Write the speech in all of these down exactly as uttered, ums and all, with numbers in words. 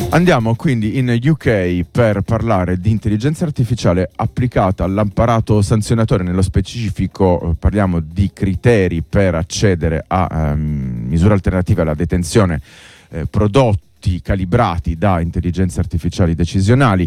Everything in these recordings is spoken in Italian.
Andiamo quindi in U K per parlare di intelligenza artificiale applicata all'apparato sanzionatorio. Nello specifico eh, parliamo di criteri per accedere a ehm, misure alternative alla detenzione, eh, prodotti calibrati da intelligenze artificiali decisionali.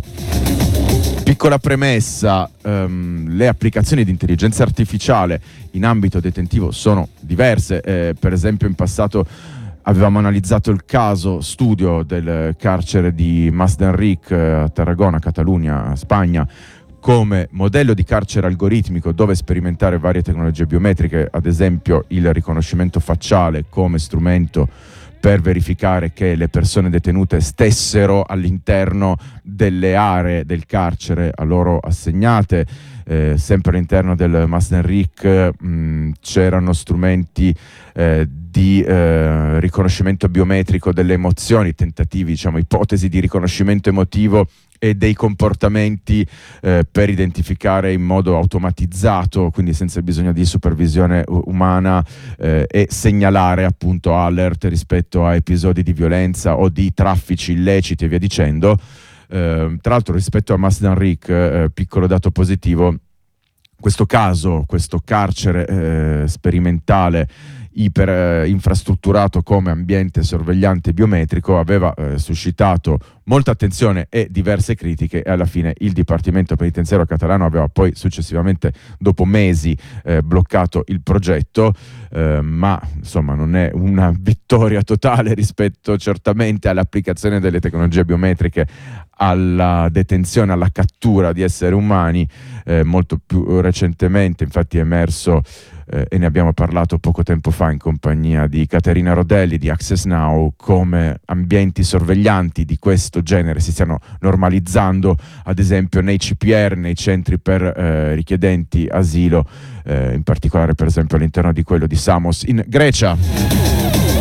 Piccola premessa, ehm, le applicazioni di intelligenza artificiale in ambito detentivo sono diverse. Eh, per esempio in passato avevamo analizzato il caso studio del carcere di Mas d'Enric a Tarragona, Catalunya, Spagna, come modello di carcere algoritmico dove sperimentare varie tecnologie biometriche, ad esempio il riconoscimento facciale come strumento per verificare che le persone detenute stessero all'interno delle aree del carcere a loro assegnate. Eh, sempre all'interno del Mas d'Enric mh, c'erano strumenti eh, di eh, riconoscimento biometrico delle emozioni, tentativi, diciamo, ipotesi di riconoscimento emotivo e dei comportamenti eh, per identificare in modo automatizzato, quindi senza bisogno di supervisione umana, eh, e segnalare appunto alert rispetto a episodi di violenza o di traffici illeciti e via dicendo. Eh, tra l'altro rispetto a Mas d'Enric, eh, piccolo dato positivo, questo caso, questo carcere eh, sperimentale iper eh, infrastrutturato come ambiente sorvegliante biometrico aveva eh, suscitato molta attenzione e diverse critiche, e alla fine il Dipartimento Penitenziario catalano aveva poi successivamente, dopo mesi, eh, bloccato il progetto, eh, ma insomma non è una vittoria totale rispetto certamente all'applicazione delle tecnologie biometriche alla detenzione, alla cattura di esseri umani. Eh, molto più recentemente infatti è emerso, eh, e ne abbiamo parlato poco tempo fa in compagnia di Caterina Rodelli di Access Now, come ambienti sorveglianti di questo genere si stiano normalizzando, ad esempio nei C P R, nei centri per eh, richiedenti asilo, eh, in particolare per esempio all'interno di quello di Samos in Grecia.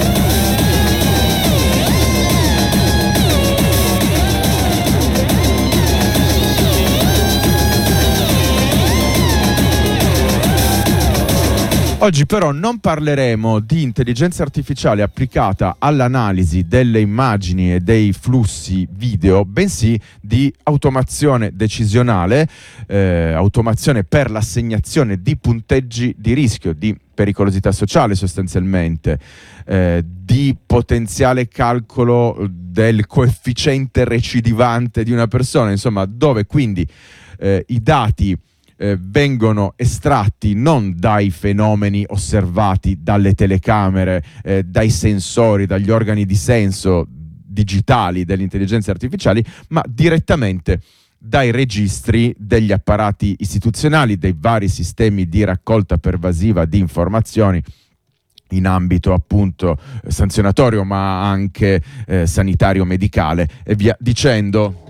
Oggi però non parleremo di intelligenza artificiale applicata all'analisi delle immagini e dei flussi video, bensì di automazione decisionale, eh, automazione per l'assegnazione di punteggi di rischio, di pericolosità sociale sostanzialmente, eh, di potenziale calcolo del coefficiente recidivante di una persona, insomma, dove quindi eh, i dati Eh, vengono estratti non dai fenomeni osservati dalle telecamere, eh, dai sensori, dagli organi di senso digitali delle intelligenze artificiali, ma direttamente dai registri degli apparati istituzionali, dei vari sistemi di raccolta pervasiva di informazioni in ambito appunto sanzionatorio, ma anche eh, sanitario, medicale e via dicendo.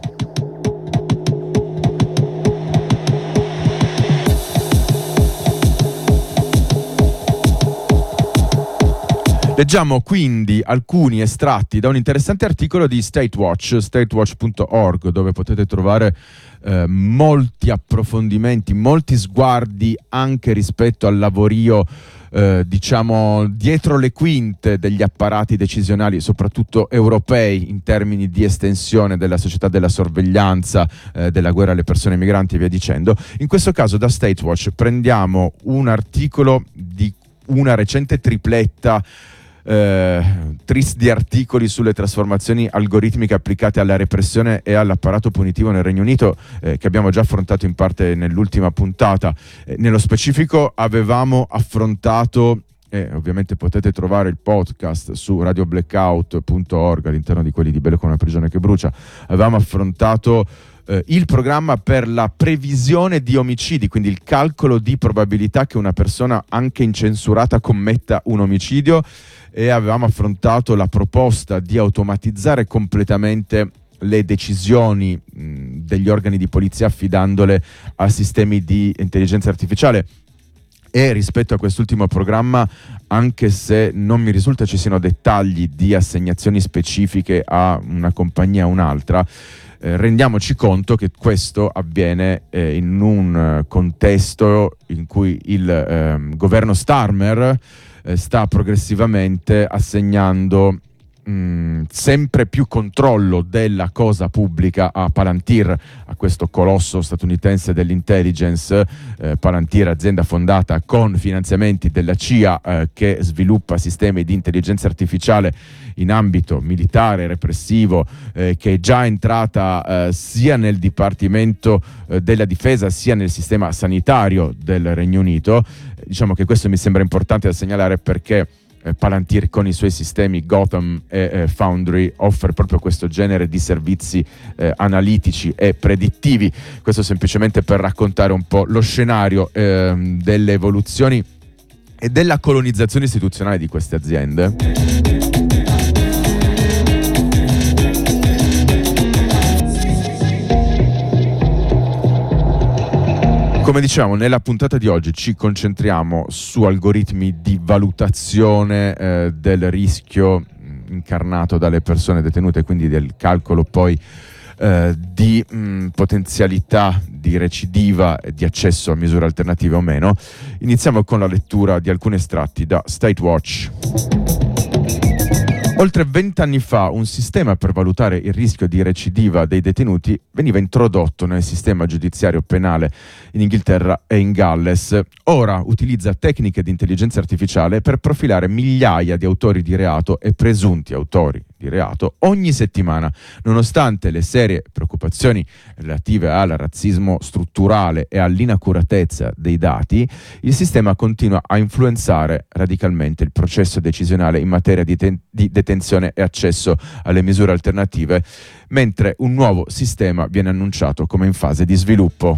Leggiamo quindi alcuni estratti da un interessante articolo di Statewatch, statewatch punto org, dove potete trovare eh, molti approfondimenti, molti sguardi anche rispetto al lavorio, eh, diciamo, dietro le quinte degli apparati decisionali, soprattutto europei, in termini di estensione della società della sorveglianza, eh, della guerra alle persone migranti e via dicendo. In questo caso da Statewatch prendiamo un articolo di una recente tripletta Eh, tris di articoli sulle trasformazioni algoritmiche applicate alla repressione e all'apparato punitivo nel Regno Unito, eh, che abbiamo già affrontato in parte nell'ultima puntata. Eh, nello specifico avevamo affrontato, e eh, ovviamente potete trovare il podcast su radio blackout punto org all'interno di quelli di Bello come una prigione che brucia, avevamo affrontato eh, il programma per la previsione di omicidi, quindi il calcolo di probabilità che una persona anche incensurata commetta un omicidio, e avevamo affrontato la proposta di automatizzare completamente le decisioni mh, degli organi di polizia affidandole a sistemi di intelligenza artificiale. E rispetto a quest'ultimo programma, anche se non mi risulta ci siano dettagli di assegnazioni specifiche a una compagnia o un'altra, eh, rendiamoci conto che questo avviene eh, in un uh, contesto in cui il eh, governo Starmer sta progressivamente assegnando mh, sempre più controllo della cosa pubblica a Palantir, a questo colosso statunitense dell'intelligence. eh, Palantir, azienda fondata con finanziamenti della C I A, eh, che sviluppa sistemi di intelligenza artificiale in ambito militare, repressivo, eh, che è già entrata eh, sia nel Dipartimento eh, della Difesa sia nel sistema sanitario del Regno Unito. Eh, diciamo che questo mi sembra importante da segnalare perché eh, Palantir con i suoi sistemi Gotham e eh, Foundry offre proprio questo genere di servizi eh, analitici e predittivi. Questo semplicemente per raccontare un po' lo scenario eh, delle evoluzioni e della colonizzazione istituzionale di queste aziende. Come diciamo, nella puntata di oggi ci concentriamo su algoritmi di valutazione eh, del rischio incarnato dalle persone detenute, quindi del calcolo poi eh, di mh, potenzialità di recidiva e di accesso a misure alternative o meno. Iniziamo con la lettura di alcuni estratti da State Watch. Oltre vent'anni fa un sistema per valutare il rischio di recidiva dei detenuti veniva introdotto nel sistema giudiziario penale in Inghilterra e in Galles. Ora utilizza tecniche di intelligenza artificiale per profilare migliaia di autori di reato e presunti autori di reato ogni settimana. Nonostante le serie preoccupazioni relative al razzismo strutturale e all'inaccuratezza dei dati, il sistema continua a influenzare radicalmente il processo decisionale in materia di, ten- di detenzione e accesso alle misure alternative, mentre un nuovo sistema viene annunciato come in fase di sviluppo.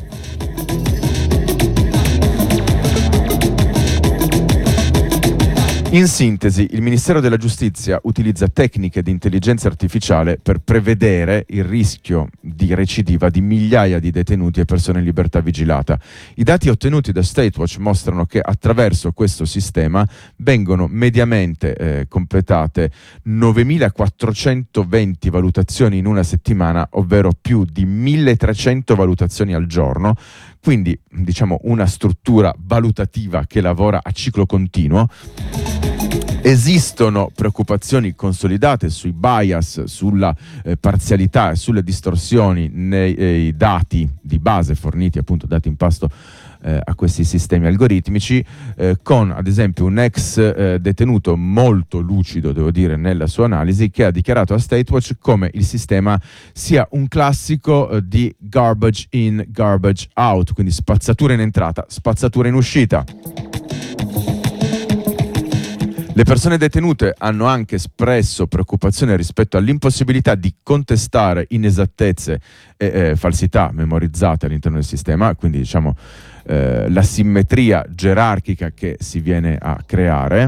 In sintesi, il Ministero della Giustizia utilizza tecniche di intelligenza artificiale per prevedere il rischio di recidiva di migliaia di detenuti e persone in libertà vigilata. I dati ottenuti da State Watch mostrano che attraverso questo sistema vengono mediamente eh, completate novemilaquattrocentoventi valutazioni in una settimana, ovvero più di milletrecento valutazioni al giorno. Quindi, diciamo, una struttura valutativa che lavora a ciclo continuo. Esistono preoccupazioni consolidate sui bias, sulla eh, parzialità e sulle distorsioni nei eh, dati di base forniti, appunto dati in pasto eh, a questi sistemi algoritmici, eh, con ad esempio un ex eh, detenuto molto lucido, devo dire, nella sua analisi, che ha dichiarato a State Watch come il sistema sia un classico eh, di garbage in, garbage out, quindi spazzatura in entrata, spazzatura in uscita. Le persone detenute hanno anche espresso preoccupazione rispetto all'impossibilità di contestare inesattezze e eh, falsità memorizzate all'interno del sistema, quindi diciamo eh, la simmetria gerarchica che si viene a creare.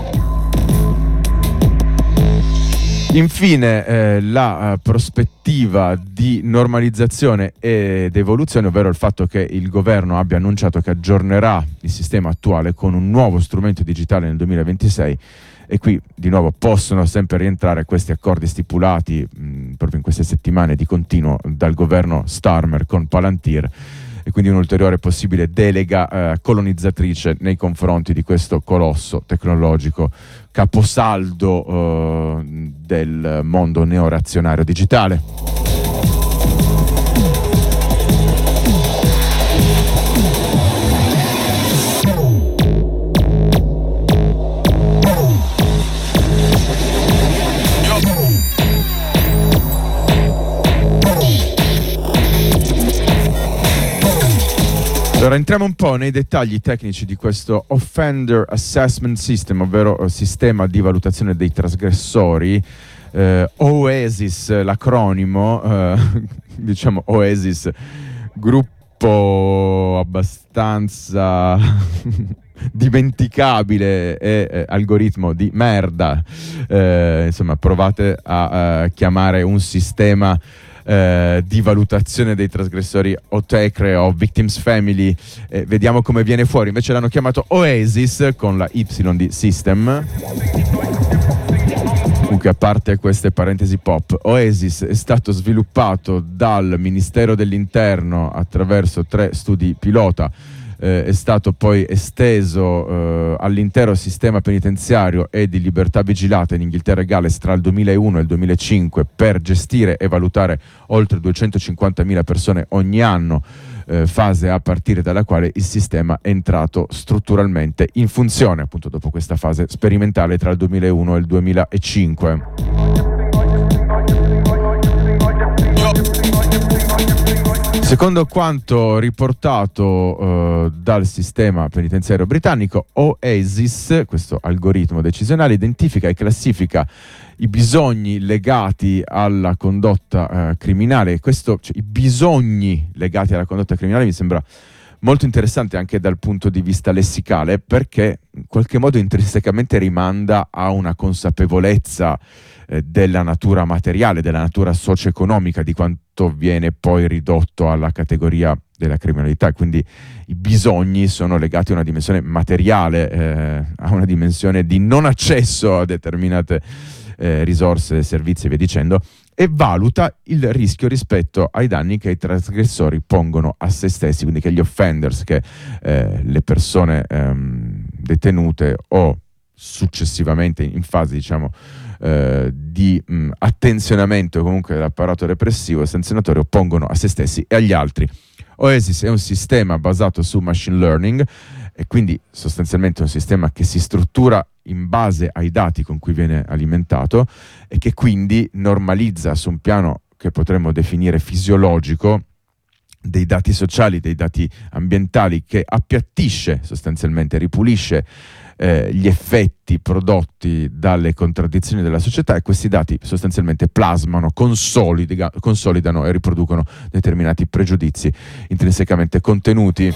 Infine eh, la uh, prospettiva di normalizzazione ed evoluzione, ovvero il fatto che il governo abbia annunciato che aggiornerà il sistema attuale con un nuovo strumento digitale nel duemilaventisei, e qui di nuovo possono sempre rientrare questi accordi stipulati mh, proprio in queste settimane di continuo dal governo Starmer con Palantir, e quindi un'ulteriore possibile delega eh, colonizzatrice nei confronti di questo colosso tecnologico, caposaldo eh, del mondo neorazionario digitale. Allora, entriamo un po' nei dettagli tecnici di questo Offender Assessment System, ovvero sistema di valutazione dei trasgressori. eh, OASIS, l'acronimo, eh, diciamo OASIS, gruppo abbastanza dimenticabile e eh, algoritmo di merda. Eh, insomma, provate a, a chiamare un sistema Eh, di valutazione dei trasgressori o Tecre o Victims Family, eh, vediamo come viene fuori. Invece l'hanno chiamato Oasis con la Y di System. Comunque, a parte queste parentesi pop, Oasis è stato sviluppato dal Ministero dell'Interno attraverso tre studi pilota eh, è stato poi esteso eh, all'intero sistema penitenziario e di libertà vigilata in Inghilterra e Galles tra il duemilauno e il duemilacinque per gestire e valutare oltre duecentocinquantamila persone ogni anno, eh, fase a partire dalla quale il sistema è entrato strutturalmente in funzione appunto dopo questa fase sperimentale tra il duemilauno e il duemilacinque. Secondo quanto riportato eh, dal sistema penitenziario britannico, OASIS, questo algoritmo decisionale, identifica e classifica i bisogni legati alla condotta eh, criminale. Questo, cioè, i bisogni legati alla condotta criminale mi sembra molto interessante anche dal punto di vista lessicale, perché in qualche modo intrinsecamente rimanda a una consapevolezza eh, della natura materiale, della natura socio-economica, di quanto viene poi ridotto alla categoria della criminalità. Quindi i bisogni sono legati a una dimensione materiale, eh, a una dimensione di non accesso a determinate eh, risorse, servizi e via dicendo, e valuta il rischio rispetto ai danni che i trasgressori pongono a se stessi, quindi che gli offenders, che eh, le persone ehm, detenute o successivamente in fase, diciamo, eh, di mh, attenzionamento comunque dell'apparato repressivo e sanzionatorio, pongono a se stessi e agli altri. OASIS è un sistema basato su machine learning e quindi sostanzialmente un sistema che si struttura in base ai dati con cui viene alimentato e che quindi normalizza su un piano che potremmo definire fisiologico dei dati sociali, dei dati ambientali, che appiattisce sostanzialmente, ripulisce eh, gli effetti prodotti dalle contraddizioni della società, e questi dati sostanzialmente plasmano, consolidano e riproducono determinati pregiudizi intrinsecamente contenuti.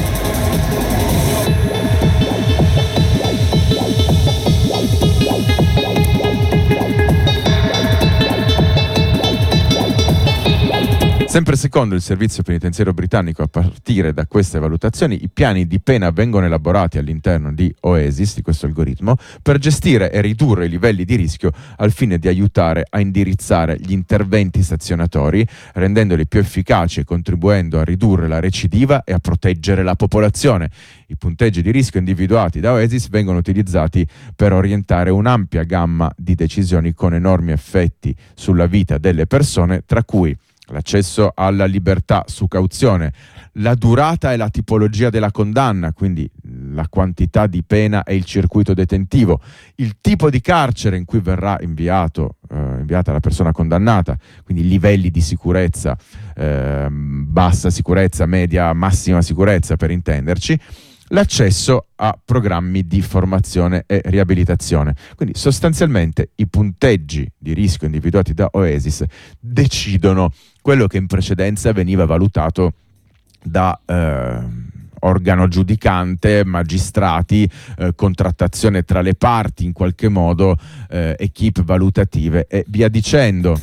Sempre secondo il servizio penitenziario britannico, a partire da queste valutazioni, i piani di pena vengono elaborati all'interno di OASIS, di questo algoritmo, per gestire e ridurre i livelli di rischio al fine di aiutare a indirizzare gli interventi sanzionatori, rendendoli più efficaci e contribuendo a ridurre la recidiva e a proteggere la popolazione. I punteggi di rischio individuati da OASIS vengono utilizzati per orientare un'ampia gamma di decisioni con enormi effetti sulla vita delle persone, tra cui l'accesso alla libertà su cauzione, la durata e la tipologia della condanna, quindi la quantità di pena e il circuito detentivo, il tipo di carcere in cui verrà inviato, eh, inviata la persona condannata, quindi livelli di sicurezza, eh, bassa sicurezza, media, massima sicurezza per intenderci, l'accesso a programmi di formazione e riabilitazione. Quindi sostanzialmente i punteggi di rischio individuati da OASIS decidono quello che in precedenza veniva valutato da eh, organo giudicante, magistrati, eh, contrattazione tra le parti in qualche modo, eh, equip valutative e via dicendo.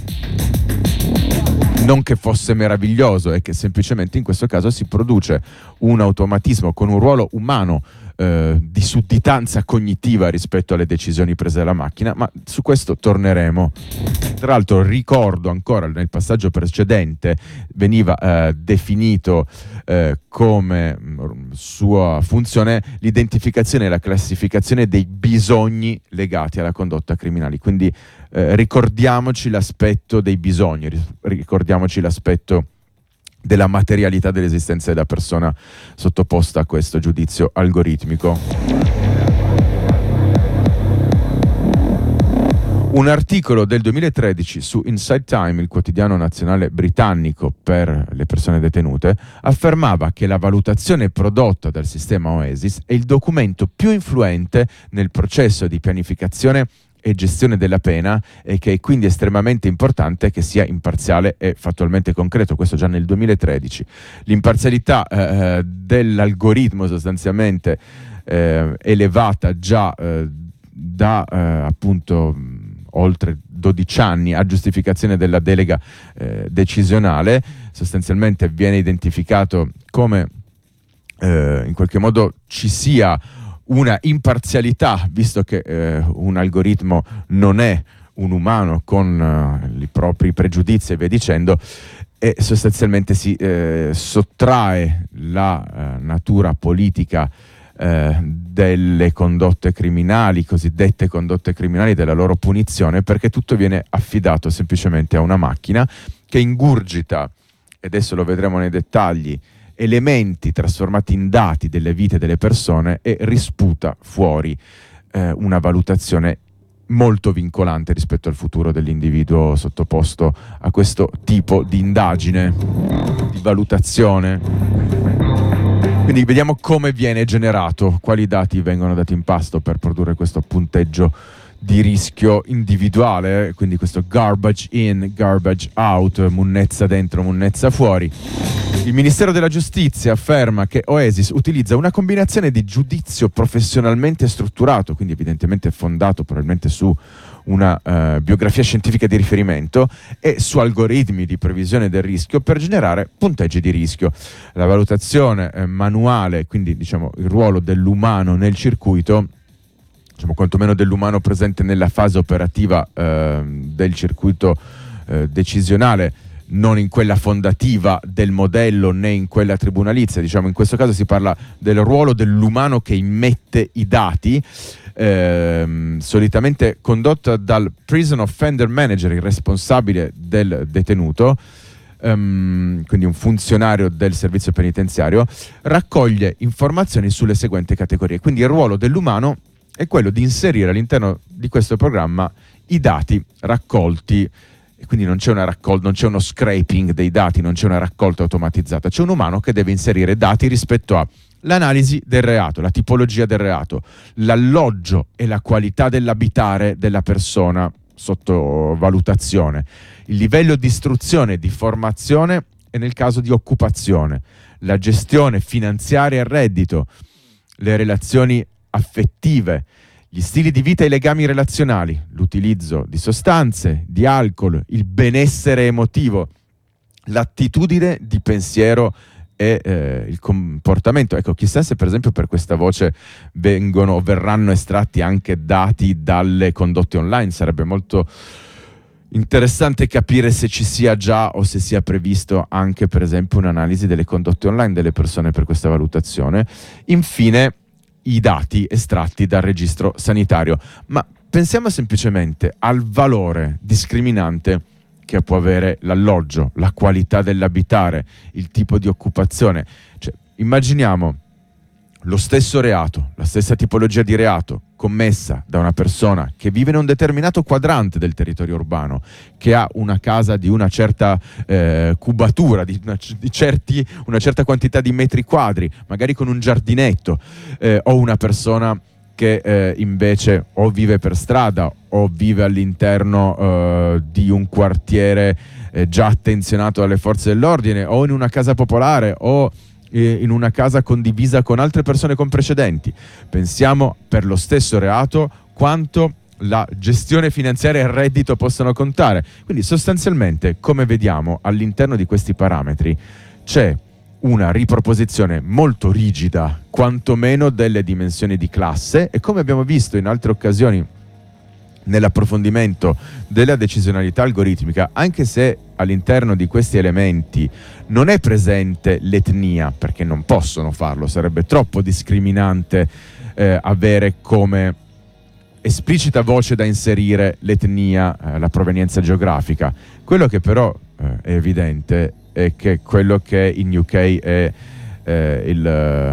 Non che fosse meraviglioso, è che semplicemente in questo caso si produce un automatismo con un ruolo umano eh, di sudditanza cognitiva rispetto alle decisioni prese dalla macchina, ma su questo torneremo. Tra l'altro ricordo ancora, nel passaggio precedente veniva eh, definito eh, come mh, sua funzione l'identificazione e la classificazione dei bisogni legati alla condotta criminale, quindi eh, ricordiamoci l'aspetto dei bisogni, ricordiamoci l'aspetto della materialità dell'esistenza della persona sottoposta a questo giudizio algoritmico. Un articolo del duemilatredici su Inside Time, il quotidiano nazionale britannico per le persone detenute, affermava che la valutazione prodotta dal sistema OASIS è il documento più influente nel processo di pianificazione e gestione della pena e che è quindi estremamente importante che sia imparziale e fattualmente concreto. Questo già nel duemilatredici. L'imparzialità eh, dell'algoritmo sostanzialmente eh, elevata già eh, da eh, appunto oltre dodici anni a giustificazione della delega eh, decisionale, sostanzialmente viene identificato come eh, in qualche modo ci sia una imparzialità, visto che eh, un algoritmo non è un umano con uh, i propri pregiudizi e via dicendo, e sostanzialmente si eh, sottrae la eh, natura politica eh, delle condotte criminali, cosiddette condotte criminali, della loro punizione, perché tutto viene affidato semplicemente a una macchina che ingurgita, e adesso lo vedremo nei dettagli, elementi trasformati in dati delle vite delle persone e risputa fuori eh, una valutazione molto vincolante rispetto al futuro dell'individuo sottoposto a questo tipo di indagine, di valutazione. Quindi vediamo come viene generato, quali dati vengono dati in pasto per produrre questo punteggio di rischio individuale, quindi questo garbage in, garbage out, munnezza dentro, munnezza fuori. Il Ministero della Giustizia afferma che Oasis utilizza una combinazione di giudizio professionalmente strutturato, quindi evidentemente fondato probabilmente su una uh, biografia scientifica di riferimento, e su algoritmi di previsione del rischio per generare punteggi di rischio. La valutazione eh, manuale, quindi diciamo il ruolo dell'umano nel circuito, diciamo quantomeno dell'umano presente nella fase operativa eh, del circuito eh, decisionale, non in quella fondativa del modello né in quella tribunalizia. Diciamo in questo caso si parla del ruolo dell'umano che immette i dati, ehm, solitamente condotta dal prison offender manager, il responsabile del detenuto, ehm, quindi un funzionario del servizio penitenziario, raccoglie informazioni sulle seguenti categorie. Quindi il ruolo dell'umano è quello di inserire all'interno di questo programma i dati raccolti, e quindi non c'è una raccol- non c'è uno scraping dei dati, non c'è una raccolta automatizzata, c'è un umano che deve inserire dati rispetto all'analisi del reato, la tipologia del reato, l'alloggio e la qualità dell'abitare della persona sotto valutazione, il livello di istruzione e di formazione e nel caso di occupazione, la gestione finanziaria e reddito, le relazioni affettive, gli stili di vita e i legami relazionali, l'utilizzo di sostanze, di alcol, il benessere emotivo, l'attitudine di pensiero e eh, il comportamento. Ecco, chissà se per esempio per questa voce vengono verranno estratti anche dati dalle condotte online. Sarebbe molto interessante capire se ci sia già o se sia previsto anche per esempio un'analisi delle condotte online delle persone per questa valutazione. Infine, i dati estratti dal registro sanitario. Ma pensiamo semplicemente al valore discriminante che può avere l'alloggio, la qualità dell'abitare, il tipo di occupazione. Cioè, immaginiamo lo stesso reato, la stessa tipologia di reato commessa da una persona che vive in un determinato quadrante del territorio urbano, che ha una casa di una certa eh, cubatura, di, una, di certi, una certa quantità di metri quadri, magari con un giardinetto, eh, o una persona che eh, invece o vive per strada o vive all'interno eh, di un quartiere eh, già attenzionato dalle forze dell'ordine, o in una casa popolare, o in una casa condivisa con altre persone con precedenti. Pensiamo per lo stesso reato quanto la gestione finanziaria e il reddito possono contare. Quindi sostanzialmente, come vediamo all'interno di questi parametri, c'è una riproposizione molto rigida, quantomeno delle dimensioni di classe, e come abbiamo visto in altre occasioni nell'approfondimento della decisionalità algoritmica, anche se all'interno di questi elementi non è presente l'etnia, perché non possono farlo, sarebbe troppo discriminante eh, avere come esplicita voce da inserire l'etnia, eh, la provenienza geografica. Quello che però eh, è evidente è che quello che in U K è eh, il,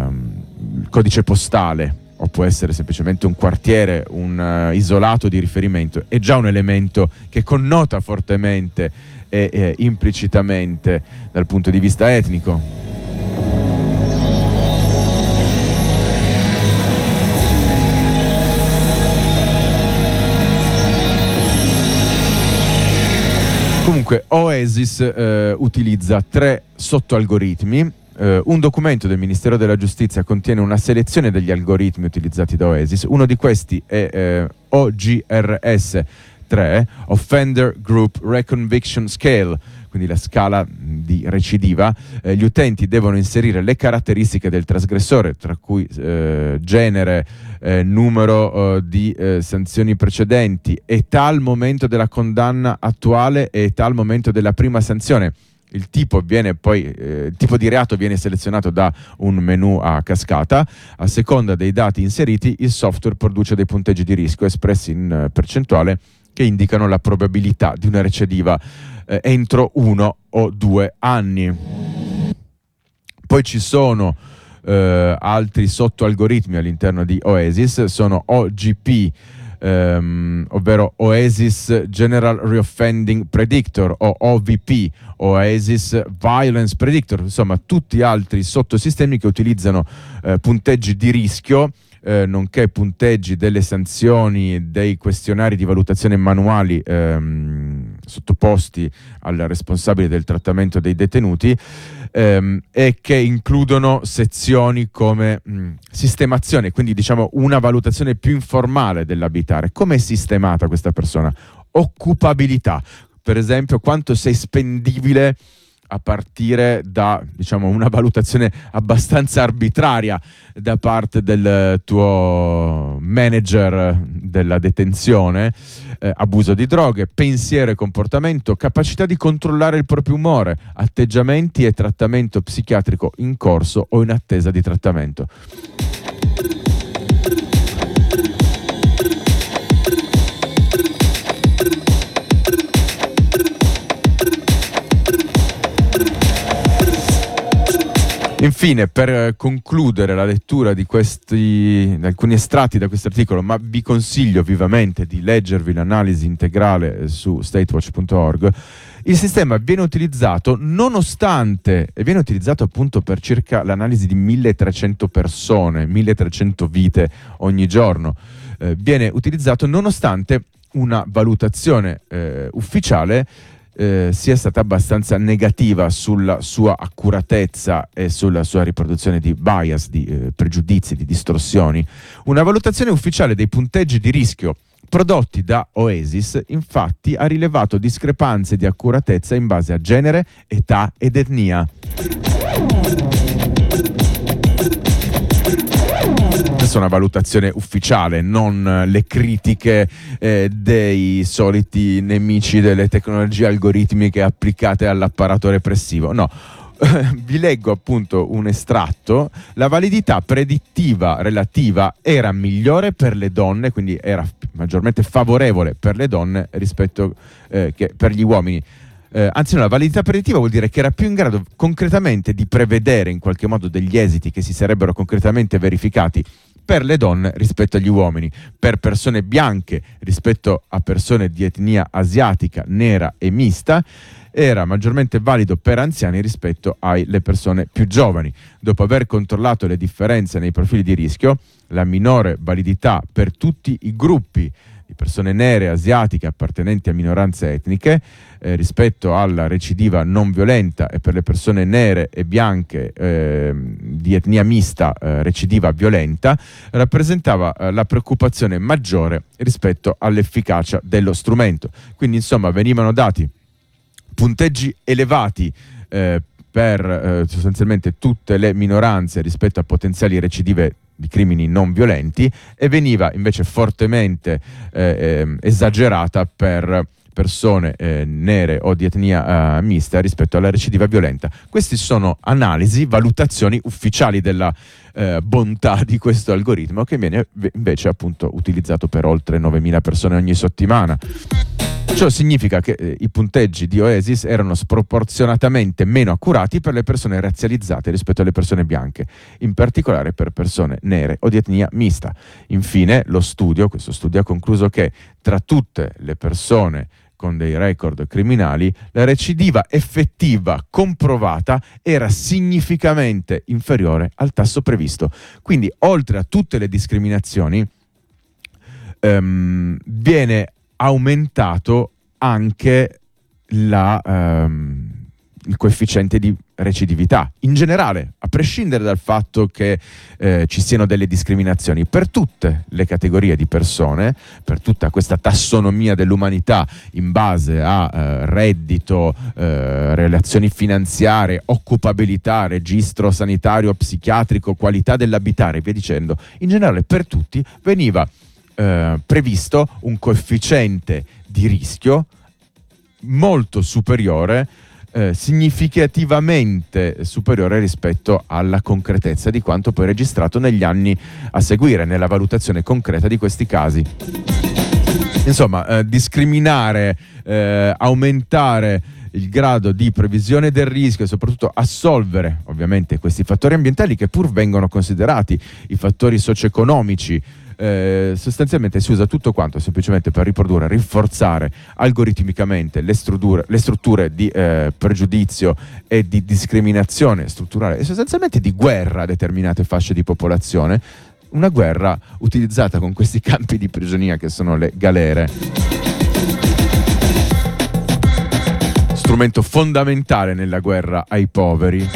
uh, il codice postale, o può essere semplicemente un quartiere, un uh, isolato di riferimento, è già un elemento che connota fortemente e eh, implicitamente dal punto di vista etnico. Comunque Oasis eh, utilizza tre sottoalgoritmi. Uh, un documento del Ministero della Giustizia contiene una selezione degli algoritmi utilizzati da Oasis. Uno di questi è eh, O G R S tre, Offender Group Reconviction Scale, quindi la scala di recidiva. Eh, gli utenti devono inserire le caratteristiche del trasgressore, tra cui eh, genere, eh, numero eh, di eh, sanzioni precedenti, età al momento della condanna attuale e età al momento della prima sanzione. il tipo viene poi eh, il tipo di reato viene selezionato da un menu a cascata. A seconda dei dati inseriti, il software produce dei punteggi di rischio espressi in eh, percentuale che indicano la probabilità di una recidiva eh, entro uno o due anni. Poi ci sono eh, altri sottoalgoritmi all'interno di Oasis, sono O G P, ehm, ovvero Oasis General Reoffending Predictor, o O V P, Oasis Violence Predictor, insomma tutti altri sottosistemi che utilizzano eh, punteggi di rischio, eh, nonché punteggi delle sanzioni, dei questionari di valutazione manuali ehm, sottoposti al responsabile del trattamento dei detenuti, ehm, e che includono sezioni come mh, sistemazione, quindi diciamo una valutazione più informale dell'abitare. Come è sistemata questa persona? Occupabilità, per esempio quanto sei spendibile, a partire da, diciamo, una valutazione abbastanza arbitraria da parte del tuo manager della detenzione, eh, abuso di droghe, pensiero e comportamento, capacità di controllare il proprio umore, atteggiamenti e trattamento psichiatrico in corso o in attesa di trattamento. Infine, per concludere la lettura di questi alcuni estratti da questo articolo, ma vi consiglio vivamente di leggervi l'analisi integrale su statewatch punto org, il sistema viene utilizzato nonostante, e viene utilizzato appunto per circa l'analisi di milletrecento persone, milletrecento vite ogni giorno, eh, viene utilizzato nonostante una valutazione eh, ufficiale Eh, sia stata abbastanza negativa sulla sua accuratezza e sulla sua riproduzione di bias, di eh, pregiudizi, di distorsioni. Una valutazione ufficiale dei punteggi di rischio prodotti da Oasis, infatti, ha rilevato discrepanze di accuratezza in base a genere, età ed etnia. Questa è una valutazione ufficiale, non le critiche eh, dei soliti nemici delle tecnologie algoritmiche applicate all'apparato repressivo. No, vi leggo appunto un estratto. La validità predittiva relativa era migliore per le donne, quindi era maggiormente favorevole per le donne rispetto eh, che per gli uomini. Eh, anzi no, la validità predittiva vuol dire che era più in grado concretamente di prevedere in qualche modo degli esiti che si sarebbero concretamente verificati per le donne rispetto agli uomini, per persone bianche rispetto a persone di etnia asiatica, nera e mista, era maggiormente valido per anziani rispetto alle persone più giovani. Dopo aver controllato le differenze nei profili di rischio, la minore validità per tutti i gruppi di persone nere, asiatiche, appartenenti a minoranze etniche, eh, rispetto alla recidiva non violenta, e per le persone nere e bianche eh, di etnia mista, eh, recidiva violenta, rappresentava eh, la preoccupazione maggiore rispetto all'efficacia dello strumento. Quindi insomma venivano dati punteggi elevati eh, per eh, sostanzialmente tutte le minoranze rispetto a potenziali recidive di crimini non violenti, e veniva invece fortemente eh, eh, esagerata per persone eh, nere o di etnia eh, mista rispetto alla recidiva violenta. Queste sono analisi, valutazioni ufficiali della eh, bontà di questo algoritmo, che viene invece appunto utilizzato per oltre novemila persone ogni settimana. Ciò significa che eh, i punteggi di Oasis erano sproporzionatamente meno accurati per le persone razzializzate rispetto alle persone bianche, in particolare per persone nere o di etnia mista. Infine, lo studio, questo studio ha concluso che tra tutte le persone con dei record criminali, la recidiva effettiva comprovata era significativamente inferiore al tasso previsto. Quindi, oltre a tutte le discriminazioni, ehm, viene aumentato anche la, ehm, il coefficiente di recidività in generale, a prescindere dal fatto che eh, ci siano delle discriminazioni per tutte le categorie di persone, per tutta questa tassonomia dell'umanità in base a eh, reddito, eh, relazioni finanziarie, occupabilità, registro sanitario, psichiatrico, qualità dell'abitare e via dicendo. In generale per tutti veniva Eh, previsto un coefficiente di rischio molto superiore eh, significativamente superiore rispetto alla concretezza di quanto poi registrato negli anni a seguire, nella valutazione concreta di questi casi. Insomma, eh, discriminare, eh, aumentare il grado di previsione del rischio e soprattutto assolvere ovviamente questi fattori ambientali, che pur vengono considerati i fattori socio-economici, eh, sostanzialmente si usa tutto quanto semplicemente per riprodurre, rinforzare algoritmicamente le strutture, le strutture di eh, pregiudizio e di discriminazione strutturale e sostanzialmente di guerra a determinate fasce di popolazione. Una guerra utilizzata con questi campi di prigionia che sono le galere. Strumento fondamentale nella guerra ai poveri.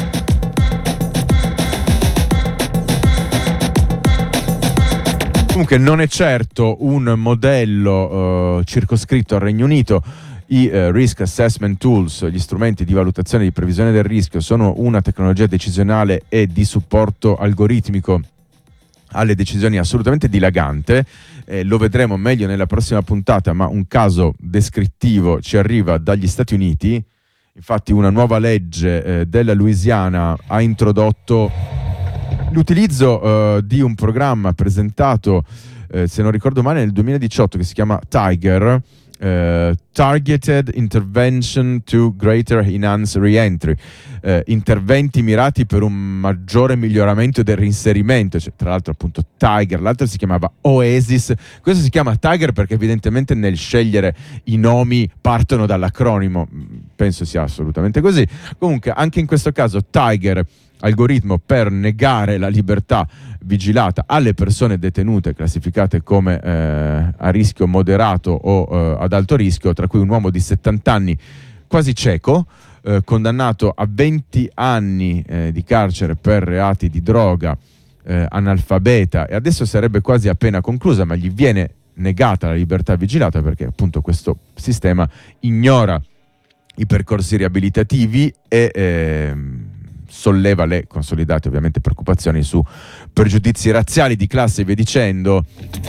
Comunque non è certo un modello uh, circoscritto al Regno Unito. I uh, Risk Assessment Tools, gli strumenti di valutazione di previsione del rischio, sono una tecnologia decisionale e di supporto algoritmico alle decisioni assolutamente dilagante. Eh, lo vedremo meglio nella prossima puntata, ma un caso descrittivo ci arriva dagli Stati Uniti. Infatti una nuova legge eh, della Louisiana ha introdotto l'utilizzo eh, di un programma presentato, eh, se non ricordo male, nel duemiladiciotto, che si chiama Tiger, eh, Targeted Intervention to Greater Enhance Reentry, eh, interventi mirati per un maggiore miglioramento del reinserimento, cioè, tra l'altro appunto Tiger, l'altro si chiamava Oasis, questo si chiama Tiger perché evidentemente nel scegliere i nomi partono dall'acronimo, penso sia assolutamente così. Comunque anche in questo caso Tiger, algoritmo per negare la libertà vigilata alle persone detenute classificate come eh, a rischio moderato o eh, ad alto rischio, tra cui un uomo di settanta anni quasi cieco, eh, condannato a venti anni eh, di carcere per reati di droga, eh, analfabeta, e adesso sarebbe quasi appena conclusa, ma gli viene negata la libertà vigilata perché appunto questo sistema ignora i percorsi riabilitativi e ehm, solleva le consolidate ovviamente preoccupazioni su pregiudizi razziali, di classe e via dicendo.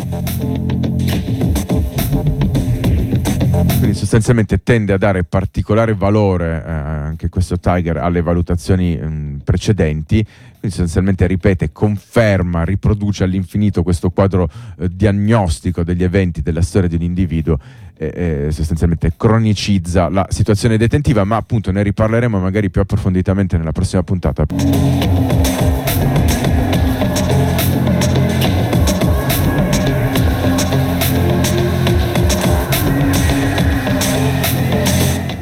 Quindi sostanzialmente tende a dare particolare valore eh, anche questo Tiger alle valutazioni mh, precedenti. Quindi sostanzialmente ripete, conferma, riproduce all'infinito questo quadro eh, diagnostico degli eventi della storia di un individuo e, e sostanzialmente cronicizza la situazione detentiva, ma appunto ne riparleremo magari più approfonditamente nella prossima puntata.